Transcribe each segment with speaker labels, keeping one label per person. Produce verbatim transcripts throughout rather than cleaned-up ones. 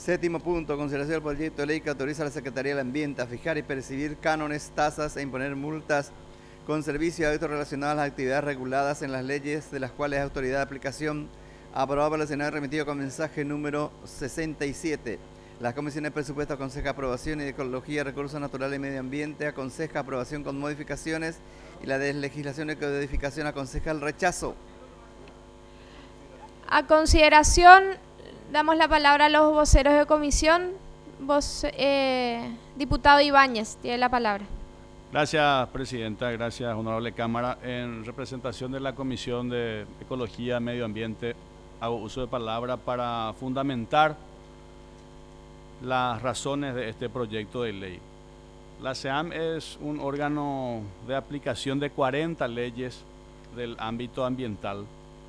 Speaker 1: Séptimo punto, consideración del proyecto de ley que autoriza a la Secretaría del Ambiente a fijar y percibir cánones, tasas e imponer multas con servicios y hábitos relacionados a las actividades reguladas en las leyes de las cuales es autoridad de aplicación, aprobado por el Senado y remitido con mensaje número sesenta y siete. Las comisiones de presupuesto aconseja aprobación y de Ecología, Recursos Naturales y Medio Ambiente aconseja aprobación con modificaciones y la de Legislación y Codificación aconseja el rechazo.
Speaker 2: A consideración, damos la palabra a los voceros de comisión. Vos, eh, diputado Ibáñez, tiene la palabra.
Speaker 3: Gracias, presidenta. Gracias, honorable Cámara. En representación de la Comisión de Ecología, Medio Ambiente, hago uso de palabra para fundamentar las razones de este proyecto de ley. La SEAM es un órgano de aplicación de cuarenta leyes del ámbito ambiental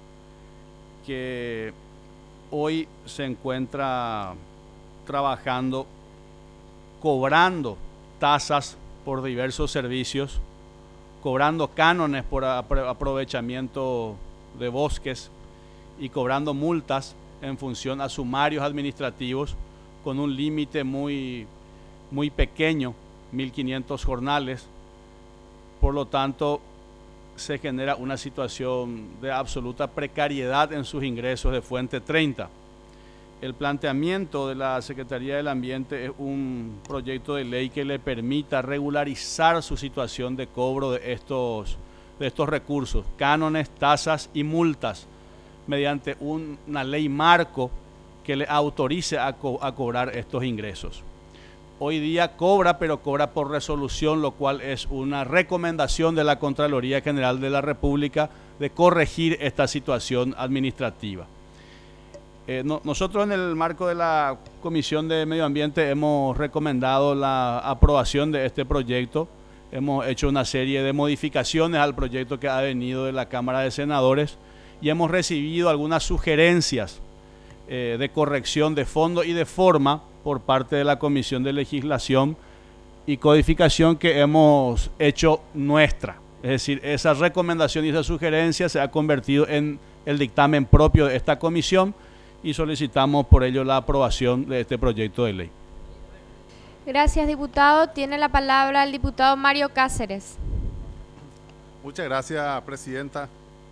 Speaker 3: que hoy se encuentra trabajando, cobrando tasas por diversos servicios, cobrando cánones por aprovechamiento de bosques y cobrando multas en función a sumarios administrativos con un límite muy, muy pequeño, mil quinientos jornales. Por lo tanto, se genera una situación de absoluta precariedad en sus ingresos de fuente treinta. El planteamiento de la Secretaría del Ambiente es un proyecto de ley que le permita regularizar su situación de cobro de estos, de estos recursos, cánones, tasas y multas, mediante un, una ley marco que le autorice a, co a cobrar estos ingresos. Hoy día cobra, pero cobra por resolución, lo cual es una recomendación de la Contraloría General de la República de corregir esta situación administrativa. Eh, no, nosotros en el marco de la Comisión de Medio Ambiente hemos recomendado la aprobación de este proyecto. Hemos hecho una serie de modificaciones al proyecto que ha venido de la Cámara de Senadores y hemos recibido algunas sugerencias eh, de corrección de fondo y de forma por parte de la Comisión de Legislación y Codificación que hemos hecho nuestra. Es decir, esa recomendación y esa sugerencia se ha convertido en el dictamen propio de esta comisión y solicitamos por ello la aprobación de este proyecto de ley.
Speaker 2: Gracias, diputado. Tiene la palabra el diputado Mario Cáceres.
Speaker 4: Muchas gracias, presidenta.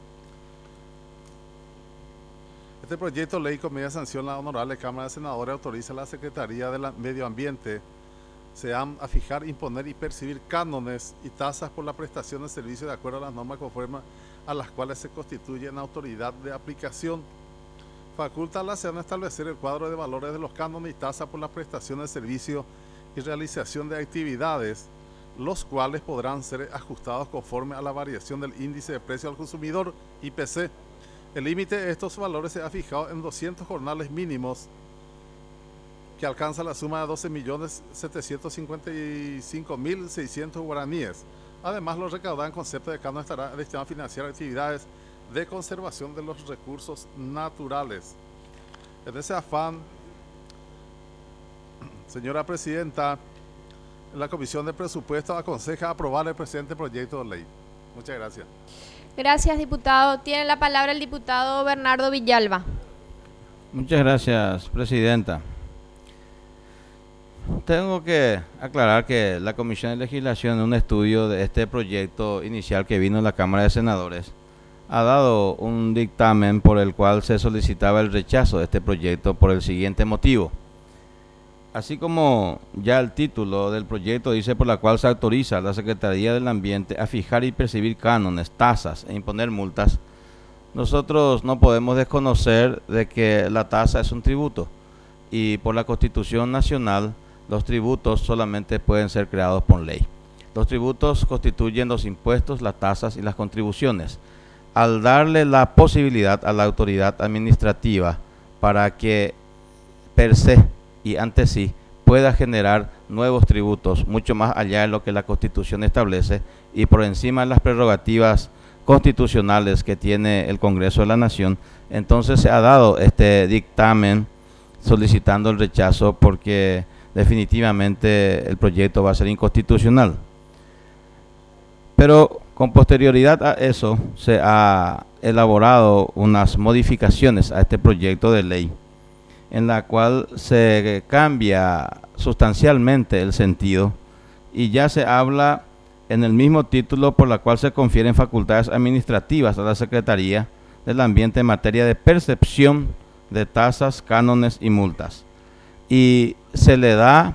Speaker 4: Este proyecto de ley con media sanción la honorable Cámara de Senadores autoriza a la Secretaría del Medio Ambiente SEAM a fijar, imponer y percibir cánones y tasas por la prestación de servicios de acuerdo a las normas conformes a las cuales se constituye en autoridad de aplicación. Faculta a la SEAM a establecer el cuadro de valores de los cánones y tasas por la prestación de servicios y realización de actividades, los cuales podrán ser ajustados conforme a la variación del índice de precio al consumidor, I P C. El límite de estos valores se ha fijado en doscientos jornales mínimos, que alcanza la suma de doce millones setecientos cincuenta y cinco mil seiscientos guaraníes. Además, lo recaudado en concepto de cánon estará destinado a financiar actividades de conservación de los recursos naturales. En ese afán, señora presidenta, la Comisión de Presupuestos aconseja aprobar el presente proyecto de ley. Muchas gracias.
Speaker 2: Gracias, diputado. Tiene la palabra el diputado Bernardo Villalba.
Speaker 5: Muchas gracias, presidenta. Tengo que aclarar que la Comisión de Legislación, en un estudio de este proyecto inicial que vino a la Cámara de Senadores, ha dado un dictamen por el cual se solicitaba el rechazo de este proyecto por el siguiente motivo. Así como ya el título del proyecto dice por la cual se autoriza a la Secretaría del Ambiente a fijar y percibir cánones, tasas e imponer multas, nosotros no podemos desconocer de que la tasa es un tributo y por la Constitución Nacional los tributos solamente pueden ser creados por ley. Los tributos constituyen los impuestos, las tasas y las contribuciones. Al darle la posibilidad a la autoridad administrativa para que per se y ante sí pueda generar nuevos tributos, mucho más allá de lo que la Constitución establece y por encima de las prerrogativas constitucionales que tiene el Congreso de la Nación, entonces se ha dado este dictamen solicitando el rechazo porque definitivamente el proyecto va a ser inconstitucional. Pero con posterioridad a eso se ha elaborado unas modificaciones a este proyecto de ley en la cual se cambia sustancialmente el sentido y ya se habla en el mismo título por la cual se confieren facultades administrativas a la Secretaría del Ambiente en materia de percepción de tasas, cánones y multas. Y se le da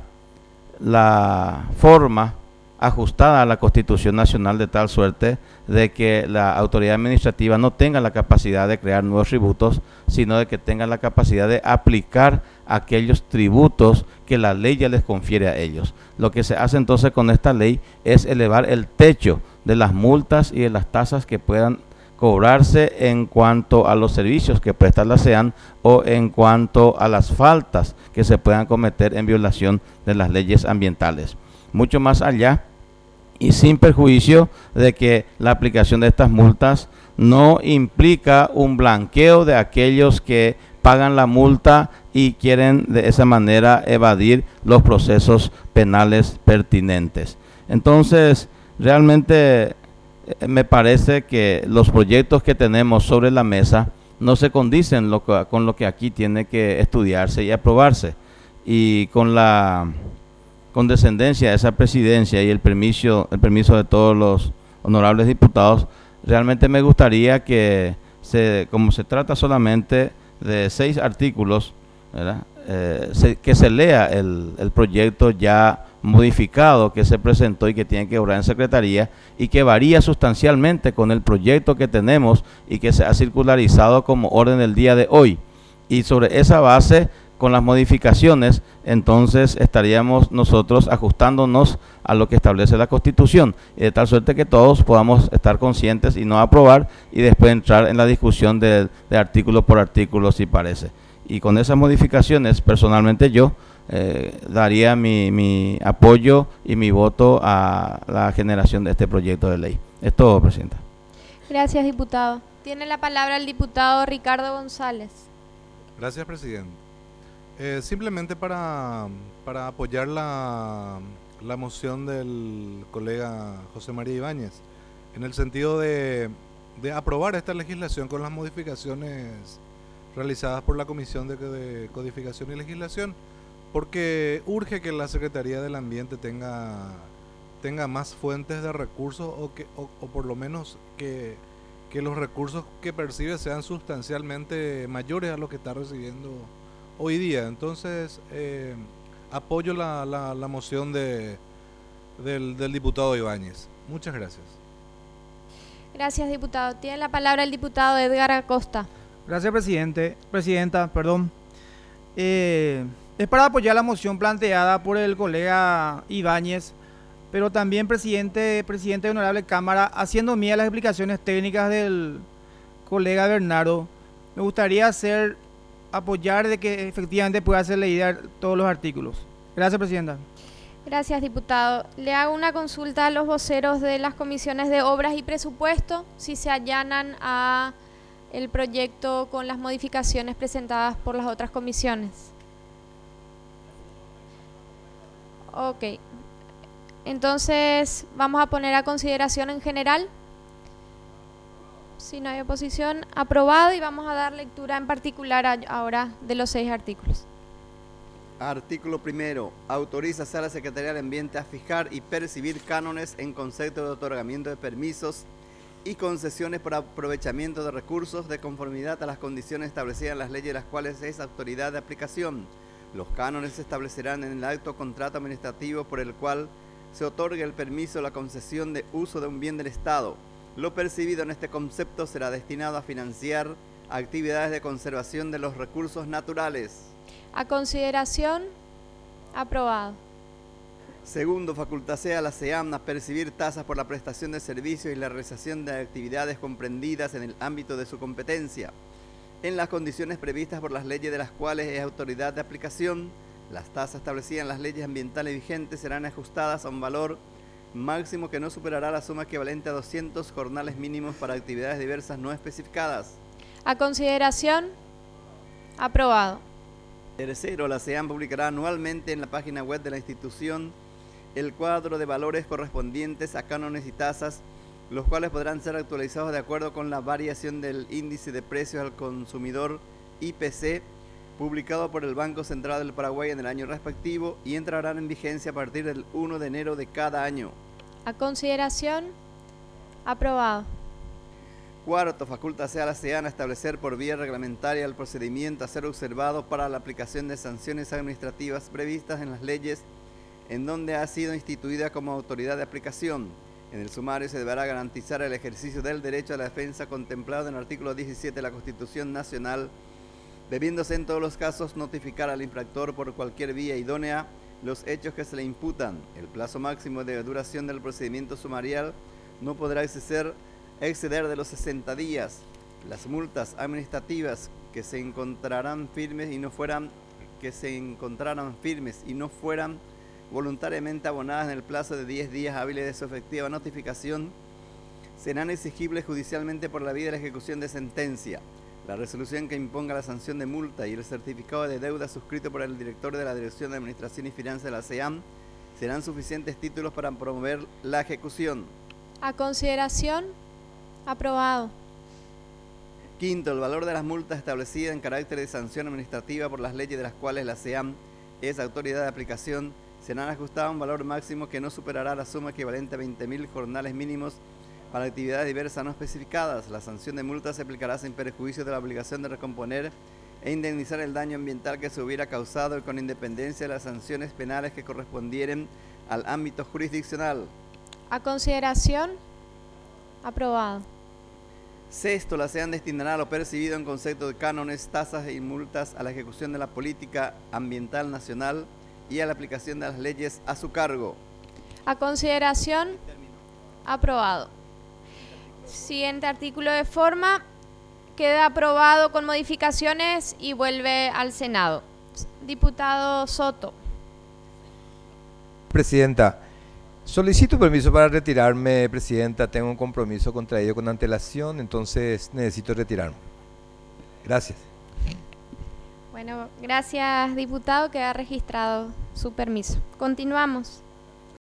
Speaker 5: la forma ajustada a la Constitución Nacional de tal suerte de que la autoridad administrativa no tenga la capacidad de crear nuevos tributos, sino de que tenga la capacidad de aplicar aquellos tributos que la ley ya les confiere a ellos. Lo que se hace entonces con esta ley es elevar el techo de las multas y de las tasas que puedan cobrarse en cuanto a los servicios que presta la SEAN o en cuanto a las faltas que se puedan cometer en violación de las leyes ambientales. Mucho más allá y sin perjuicio de que la aplicación de estas multas no implica un blanqueo de aquellos que pagan la multa y quieren de esa manera evadir los procesos penales pertinentes. Entonces, realmente eh, me parece que los proyectos que tenemos sobre la mesa no se condicen lo que, con lo que aquí tiene que estudiarse y aprobarse. Y con la condescendencia de esa presidencia y el permiso, el permiso de todos los honorables diputados, realmente me gustaría que, se, como se trata solamente de seis artículos, ¿verdad? Eh, se, que se lea el, el proyecto ya modificado que se presentó y que tiene que obrar en Secretaría y que varía sustancialmente con el proyecto que tenemos y que se ha circularizado como orden del día de hoy. Y sobre esa base, con las modificaciones, entonces estaríamos nosotros ajustándonos a lo que establece la Constitución, y de tal suerte que todos podamos estar conscientes y no aprobar y después entrar en la discusión de, de artículo por artículo si parece. Y con esas modificaciones, personalmente yo eh, daría mi, mi apoyo y mi voto a la generación de este proyecto de ley. Es todo, Presidenta.
Speaker 2: Gracias, diputado. Tiene la palabra el diputado Ricardo González.
Speaker 6: Gracias, Presidente. Eh, simplemente para, para apoyar la, la moción del colega José María Ibáñez, en el sentido de, de aprobar esta legislación con las modificaciones realizadas por la Comisión de, de Codificación y Legislación, porque urge que la Secretaría del Ambiente tenga, tenga más fuentes de recursos o, que, o, o por lo menos que, que los recursos que percibe sean sustancialmente mayores a los que está recibiendo hoy día. Entonces, eh, apoyo la, la, la moción de, del, del diputado Ibáñez. Muchas gracias.
Speaker 2: Gracias, diputado. Tiene la palabra el diputado Edgar Acosta.
Speaker 7: Gracias, presidente, presidenta, perdón. Eh, es para apoyar la moción planteada por el colega Ibáñez, pero también, presidente, presidente de Honorable Cámara, haciendo mía las explicaciones técnicas del colega Bernardo, me gustaría hacer apoyar de que efectivamente pueda ser leída todos los artículos. Gracias, presidenta.
Speaker 2: Gracias, diputado. Le hago una consulta a los voceros de las comisiones de Obras y Presupuesto, si se allanan a el proyecto con las modificaciones presentadas por las otras comisiones. Ok. Entonces, vamos a poner a consideración en general. Si no hay oposición, aprobado, y vamos a dar lectura en particular a, ahora de los seis artículos.
Speaker 1: Artículo primero. Autoriza a la Secretaría del Ambiente a fijar y percibir cánones en concepto de otorgamiento de permisos y concesiones por aprovechamiento de recursos de conformidad a las condiciones establecidas en las leyes de las cuales es autoridad de aplicación. Los cánones se establecerán en el acto o contrato administrativo por el cual se otorgue el permiso o la concesión de uso de un bien del Estado. Lo percibido en este concepto será destinado a financiar actividades de conservación de los recursos naturales.
Speaker 2: A consideración, aprobado.
Speaker 1: Segundo, facultase a la SEAM a percibir tasas por la prestación de servicios y la realización de actividades comprendidas en el ámbito de su competencia, en las condiciones previstas por las leyes de las cuales es autoridad de aplicación. Las tasas establecidas en las leyes ambientales vigentes serán ajustadas a un valor máximo que no superará la suma equivalente a doscientos jornales mínimos para actividades diversas no especificadas.
Speaker 2: A consideración, aprobado.
Speaker 1: Tercero, la SEAM publicará anualmente en la página web de la institución el cuadro de valores correspondientes a cánones y tasas, los cuales podrán ser actualizados de acuerdo con la variación del índice de precios al consumidor I P C publicado por el Banco Central del Paraguay en el año respectivo y entrarán en vigencia a partir del primero de enero de cada año.
Speaker 2: A consideración, aprobado.
Speaker 1: Cuarto, facultase a la SEAN a establecer por vía reglamentaria el procedimiento a ser observado para la aplicación de sanciones administrativas previstas en las leyes en donde ha sido instituida como autoridad de aplicación. En el sumario se deberá garantizar el ejercicio del derecho a la defensa contemplado en el artículo diecisiete de la Constitución Nacional, debiéndose en todos los casos notificar al infractor por cualquier vía idónea los hechos que se le imputan. El plazo máximo de duración del procedimiento sumarial no podrá exceder, exceder de los sesenta días. Las multas administrativas que se encontrarán firmes y no fueran que se encontraran firmes y no fueran voluntariamente abonadas en el plazo de diez días hábiles de su efectiva notificación serán exigibles judicialmente por la vía de la ejecución de sentencia. La resolución que imponga la sanción de multa y el certificado de deuda suscrito por el director de la Dirección de Administración y Finanzas de la SEAN serán suficientes títulos para promover la ejecución.
Speaker 2: A consideración, aprobado.
Speaker 1: Quinto, el valor de las multas establecidas en carácter de sanción administrativa por las leyes de las cuales la SEAN es autoridad de aplicación serán ajustadas a un valor máximo que no superará la suma equivalente a veinte mil jornales mínimos para actividades diversas no especificadas. La sanción de multa se aplicará sin perjuicio de la obligación de recomponer e indemnizar el daño ambiental que se hubiera causado y con independencia de las sanciones penales que correspondieren al ámbito jurisdiccional.
Speaker 2: A consideración, aprobado.
Speaker 1: Sexto, la SEAN destinará lo percibido en concepto de cánones, tasas y multas a la ejecución de la política ambiental nacional y a la aplicación de las leyes a su cargo.
Speaker 2: A consideración, aprobado. Siguiente artículo de forma, queda aprobado con modificaciones y vuelve al Senado. Diputado Soto.
Speaker 8: Presidenta, solicito permiso para retirarme, Presidenta. Tengo un compromiso contraído con antelación, entonces necesito retirarme. Gracias.
Speaker 2: Bueno, gracias, diputado. Queda registrado su permiso. Continuamos.